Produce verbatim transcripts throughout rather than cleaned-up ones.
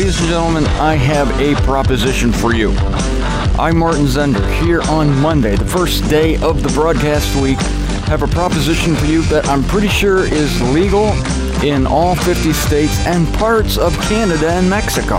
ladies and gentlemen, I have a proposition for you. I'm Martin Zender here on Monday, the first day of the broadcast week. I have a proposition for you that I'm pretty sure is legal in all fifty states and parts of Canada and Mexico.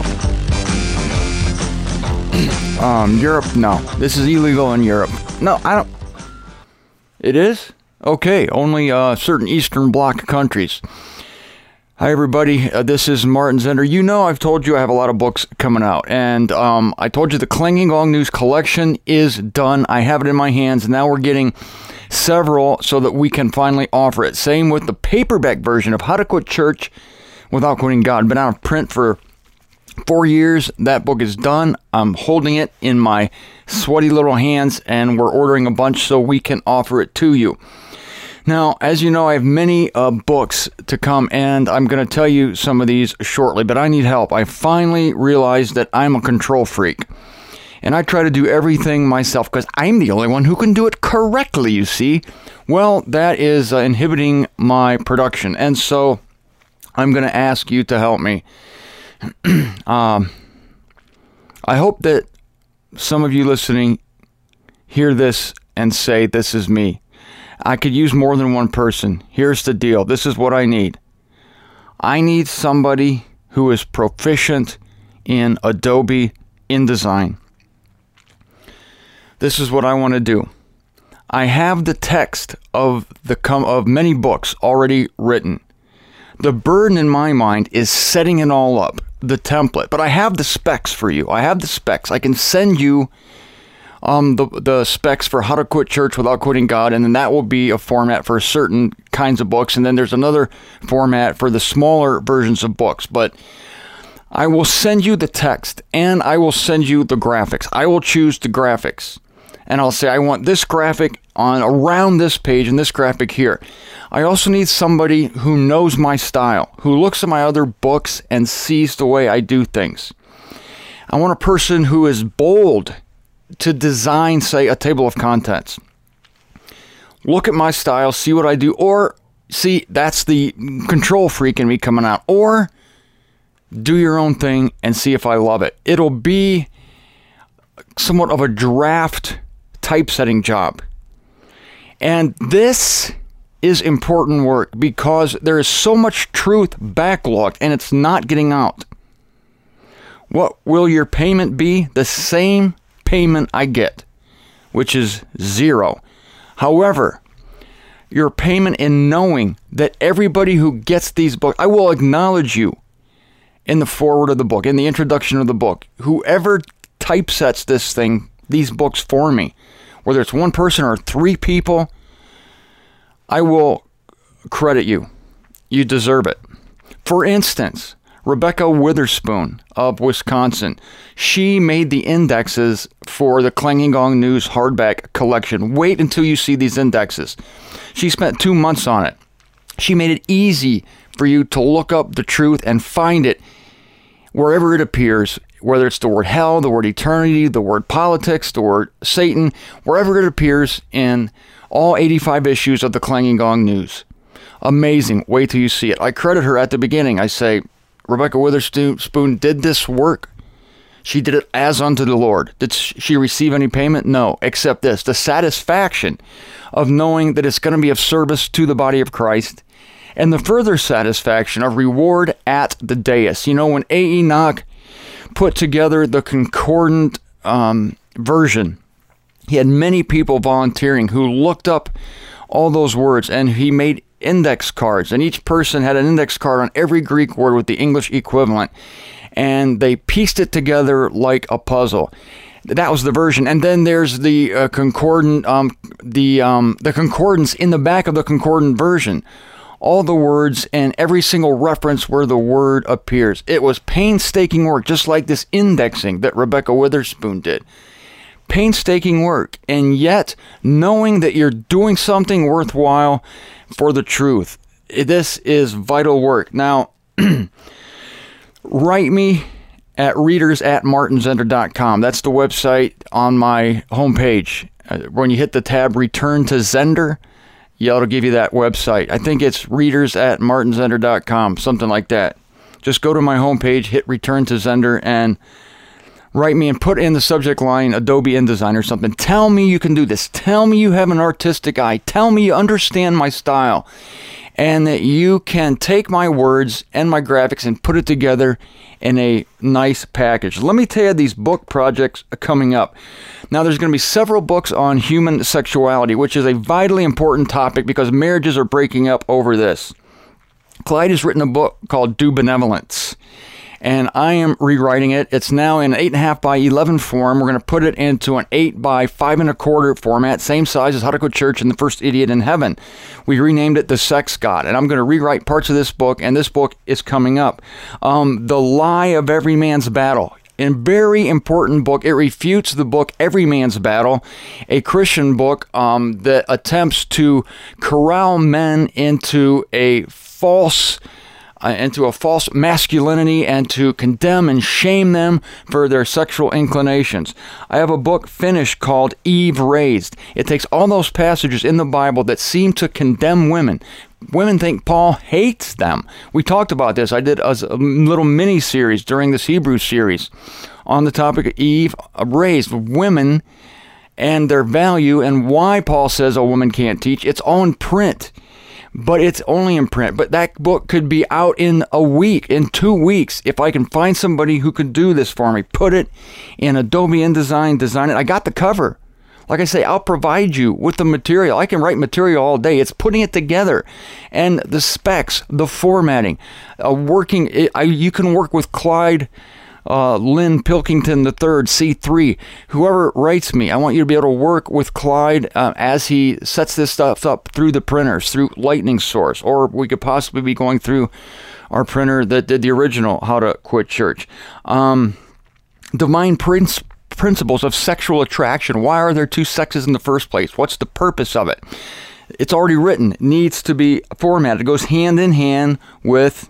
um, Europe, no. This is illegal in Europe. No, I don't. It is? Okay, only uh, certain Eastern Bloc countries. Hi, everybody. Uh, this is Martin Zender. You know I've told you I have a lot of books coming out, and um, I told you the Clanging Gong News collection is done. I have it in my hands, and now we're getting several so that we can finally offer it. Same with the paperback version of How to Quit Church Without Quitting God. Been out of print for four years. That book is done. I'm holding it in my sweaty little hands, and we're ordering a bunch so we can offer it to you. Now, as you know, I have many uh, books to come, and I'm going to tell you some of these shortly, but I need help. I finally realized that I'm a control freak, and I try to do everything myself because I'm the only one who can do it correctly, you see. Well, that is uh, inhibiting my production, and so I'm going to ask you to help me. um, I hope that some of you listening hear this and say, this is me. I could use more than one person. Here's the deal. This is what I need. I need somebody who is proficient in Adobe InDesign. This is what I want to do. I have the text of the com- of many books already written. The burden in my mind is setting it all up, the template. But I have the specs for you. I have the specs. I can send you Um, the the specs for How to Quit Church Without Quitting God, and then that will be a format for certain kinds of books, and then there's another format for the smaller versions of books. But I will send you the text, and I will send you the graphics. I will choose the graphics, and I'll say I want this graphic on around this page and this graphic here. I also need somebody who knows my style, who looks at my other books and sees the way I do things. I want a person who is bold to design, say, a table of contents. Look at my style, see what I do, or see, that's the control freak in me coming out, or do your own thing and see if I love it. It'll be somewhat of a draft typesetting job. And this is important work because there is so much truth backlogged and it's not getting out. What will your payment be? The same payment I get, which is zero. However, your payment in knowing that everybody who gets these books, I will acknowledge you in the foreword of the book, in the introduction of the book. Whoever typesets this thing, these books for me, whether it's one person or three people, I will credit you. You deserve it. For instance, Rebecca Witherspoon of Wisconsin. She made the indexes for the Clanging Gong News hardback collection. Wait until you see these indexes. She spent two months on it. She made it easy for you to look up the truth and find it wherever it appears, whether it's the word hell, the word eternity, the word politics, the word Satan, wherever it appears in all eighty-five issues of the Clanging Gong News. Amazing. Wait till you see it. I credit her at the beginning. I say, Rebecca Witherspoon did this work. She did it as unto the Lord. Did she receive any payment? No, except this, the satisfaction of knowing that it's going to be of service to the body of Christ, and the further satisfaction of reward at the dais. You know, when A. Enoch put together the concordant um, version, he had many people volunteering who looked up all those words, and he made index cards, and each person had an index card on every Greek word with the English equivalent, and they pieced it together like a puzzle. That was the version. And then there's the uh, concordant, um, the um, the concordance in the back of the concordant version. All the words and every single reference where the word appears. It was painstaking work, just like this indexing that Rebecca Witherspoon did. Painstaking work, and yet knowing that you're doing something worthwhile for the truth. This is vital work. Now, write me at readers at martin zender dot com. That's the website on my homepage. Uh, when you hit the tab Return to Zender, yeah, it'll give you that website. I think it's readers at martin zender dot com, something like that. Just go to my homepage, hit return to Zender, and write me and put in the subject line Adobe InDesign or something. Tell me you can do this. Tell me you have an artistic eye. Tell me you understand my style and that you can take my words and my graphics and put it together in a nice package. Let me tell you these book projects are coming up. Now, there's going to be several books on human sexuality, which is a vitally important topic because marriages are breaking up over this. Clyde has written a book called Do Benevolence, and I am rewriting it. It's now in eight and a half by eleven form. We're going to put it into an eight by five and a quarter format, same size as How to Quit Church and The First Idiot in Heaven. We renamed it The Sex God, and I'm going to rewrite parts of this book, and this book is coming up. Um, The Lie of Every Man's Battle. A very important book. It refutes the book Every Man's Battle, a Christian book um, that attempts to corral men into a false Uh, into a false masculinity and to condemn and shame them for their sexual inclinations. I have a book finished called Eve Raised. It takes all those passages in the Bible that seem to condemn women. Women think Paul hates them. We talked about this. I did a, a little mini-series during this Hebrew series on the topic of Eve Raised, women and their value and why Paul says a woman can't teach. It's all in print. But it's only in print. But that book could be out in a week, in two weeks, if I can find somebody who could do this for me. Put it in Adobe InDesign, design it. I got the cover. Like I say, I'll provide you with the material. I can write material all day. It's putting it together. And the specs, the formatting, uh, working. It, I, you can work with Clyde Uh, Lynn Pilkington the third, C three, whoever writes me, I want you to be able to work with Clyde uh, as he sets this stuff up through the printers, through Lightning Source, or we could possibly be going through our printer that did the original How to Quit Church. Um, divine princ- principles of sexual attraction. Why are there two sexes in the first place? What's the purpose of it? It's already written. It needs to be formatted. It goes hand in hand with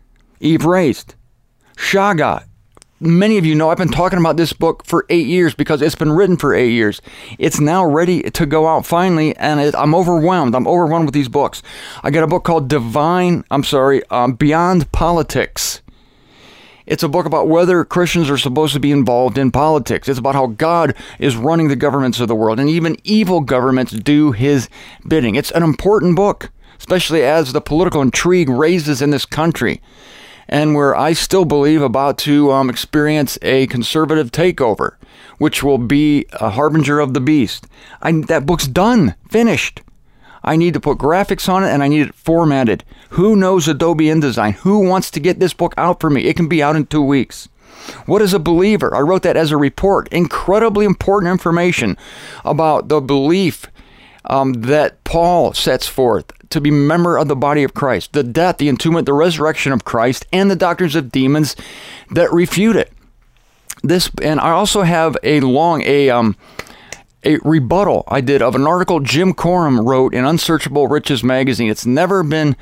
Eve Raised. Shagat. Many of you know I've been talking about this book for eight years because it's been written for eight years. It's now ready to go out finally, and it, I'm overwhelmed. I'm overwhelmed with these books. I got a book called Divine, I'm sorry, um, Beyond Politics. It's a book about whether Christians are supposed to be involved in politics. It's about how God is running the governments of the world, and even evil governments do his bidding. It's an important book, especially as the political intrigue raises in this country, and where I still believe about to um, experience a conservative takeover, which will be a harbinger of the beast. I, that book's done, finished. I need to put graphics on it, and I need it formatted. Who knows Adobe InDesign? Who wants to get this book out for me? It can be out in two weeks. What is a believer? I wrote that as a report. Incredibly important information about the belief um, that Paul sets forth to be a member of the body of Christ, the death, the entombment, the resurrection of Christ, and the doctrines of demons that refute it. This, and I also have a long, a um, a rebuttal I did of an article Jim Corum wrote in Unsearchable Riches magazine. It's never been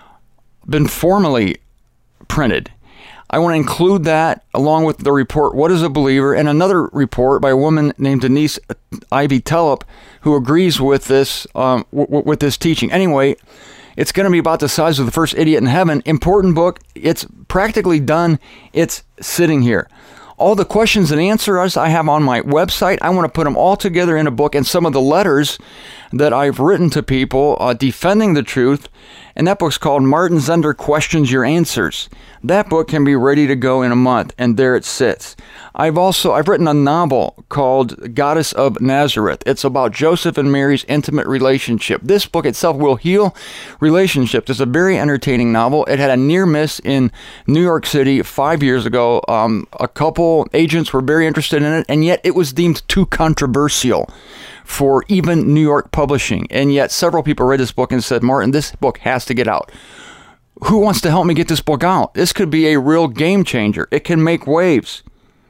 been formally printed. I want to include that along with the report, What is a Believer? And another report by a woman named Denise Ivy Tellup, who agrees with this um, w- with this teaching. Anyway, it's going to be about the size of The First Idiot in Heaven. Important book. It's practically done. It's sitting here. All the questions and answers I have on my website, I want to put them all together in a book, and some of the letters that I've written to people uh, defending the truth. And that book's called Martin Zender Questions Your Answers. That book can be ready to go in a month, and there it sits. I've also, I've written a novel called Goddess of Nazareth. It's about Joseph and Mary's intimate relationship. This book itself will heal relationships. It's a very entertaining novel. It had a near miss in New York City five years ago. Um, a couple agents were very interested in it, and yet it was deemed too controversial for even New York publishing. And yet several people read this book and said, Martin, this book has to get out. Who wants to help me get this book out? This could be a real game changer. It can make waves.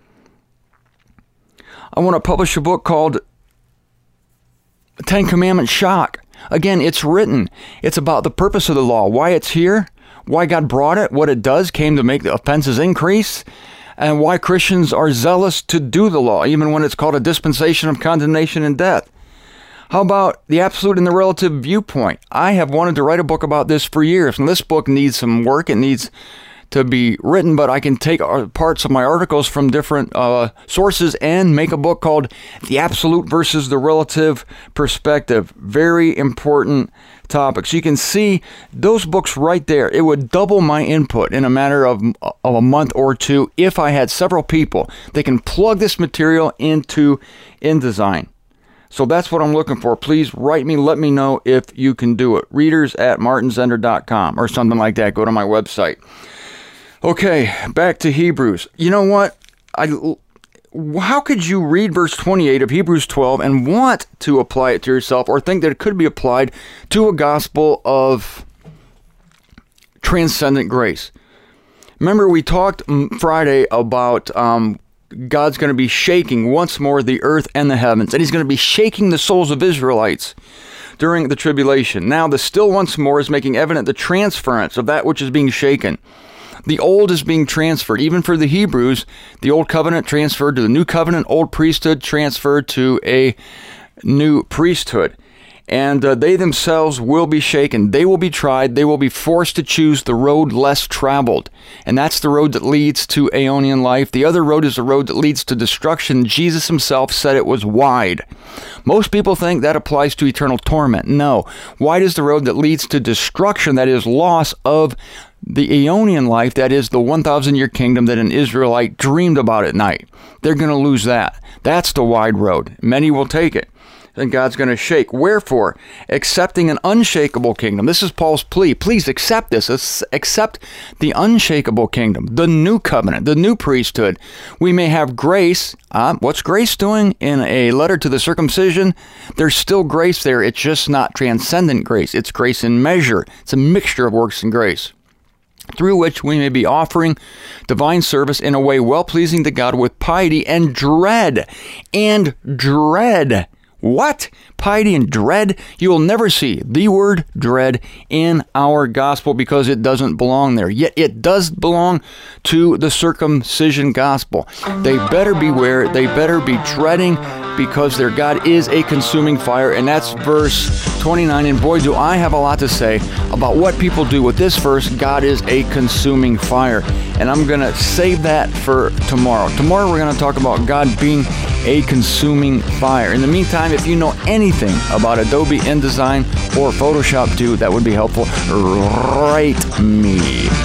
I want to publish a book called Ten Commandments Shock. Again, it's written. It's about the purpose of the law, why it's here, why God brought it, what it does, came to make the offenses increase, and why Christians are zealous to do the law, even when it's called a dispensation of condemnation and death. How about the absolute and the relative viewpoint? I have wanted to write a book about this for years, and this book needs some work. It needs to be written, but I can take parts of my articles from different uh, sources and make a book called The Absolute versus the Relative Perspective. Very important topic. So you can see those books right there. It would double my input in a matter of, of a month or two if I had several people that can plug this material into InDesign. So that's what I'm looking for. Please write me. Let me know if you can do it. Readers at martin zender dot com or something like that. Go to my website. Okay, back to Hebrews. You know what? I, how could you read verse twenty-eight of Hebrews twelve and want to apply it to yourself or think that it could be applied to a gospel of transcendent grace? Remember, we talked Friday about um, God's going to be shaking once more the earth and the heavens, and he's going to be shaking the souls of Israelites during the tribulation. Now, the still once more is making evident the transference of that which is being shaken. The old is being transferred. Even for the Hebrews, the old covenant transferred to the new covenant, old priesthood transferred to a new priesthood. And uh, they themselves will be shaken. They will be tried. They will be forced to choose the road less traveled. And that's the road that leads to Aeonian life. The other road is the road that leads to destruction. Jesus himself said it was wide. Most people think that applies to eternal torment. No. Wide is the road that leads to destruction, that is loss of the Aeonian life, that is the one thousand year kingdom that an Israelite dreamed about at night. They're going to lose that. That's the wide road. Many will take it. Then God's going to shake. Wherefore, accepting an unshakable kingdom. This is Paul's plea. Please accept this. Accept the unshakable kingdom, the new covenant, the new priesthood. We may have grace. Uh, what's grace doing in a letter to the circumcision? There's still grace there. It's just not transcendent grace. It's grace in measure. It's a mixture of works and grace, through which we may be offering divine service in a way well-pleasing to God with piety and dread. And dread. What? Piety and dread? You will never see the word dread in our gospel because it doesn't belong there. Yet it does belong to the circumcision gospel. They better beware. They better be dreading because their God is a consuming fire. And that's verse twenty-nine. And boy, do I have a lot to say about what people do with this verse. God is a consuming fire. And I'm going to save that for tomorrow. Tomorrow we're going to talk about God being a consuming fire. In the meantime, if you know anything about Adobe InDesign or Photoshop too, that would be helpful. Write me.